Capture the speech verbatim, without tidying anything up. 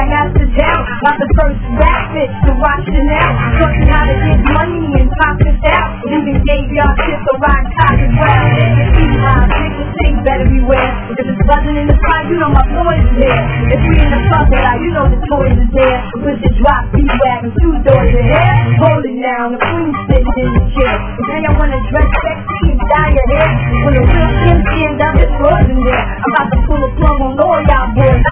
master down. Got the first rap bitch to rock Chanel. Talking how to get money and pop this out. Even gave y'all shit to rock top as well. You see how niggas think better beware. If it's buzzing in the spot, you know my boys is there. If we in the club, you know the toys is there. With the drop, B-wagon, two doors in here. Hold it now, the queen sitting in the chair. And then I wanna dress sexy and dye your hair. When the real Kim stand up, it's frozen there. I'm about to pull a plug on all y'all boys.